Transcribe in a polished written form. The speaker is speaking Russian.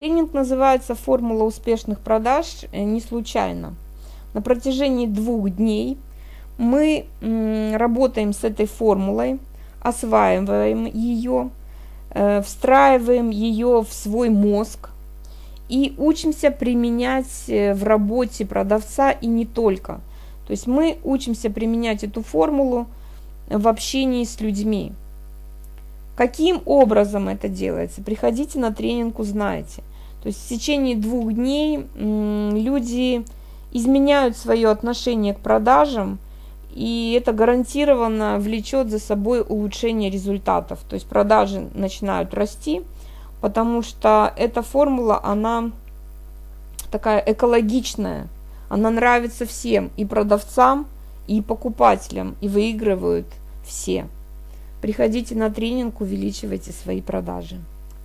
Тренинг называется «Формула успешных продаж» не случайно. На протяжении 2 дней мы работаем с этой формулой, осваиваем ее, встраиваем ее в свой мозг и учимся применять в работе продавца и не только. То есть мы учимся применять эту формулу в общении с людьми. Каким образом это делается? Приходите на тренинг, узнаете. То есть в течение 2 дней люди изменяют свое отношение к продажам, и это гарантированно влечет за собой улучшение результатов. То есть продажи начинают расти, потому что эта формула, она такая экологичная, она нравится всем, и продавцам, и покупателям, и выигрывают все. Приходите на тренинг, увеличивайте свои продажи.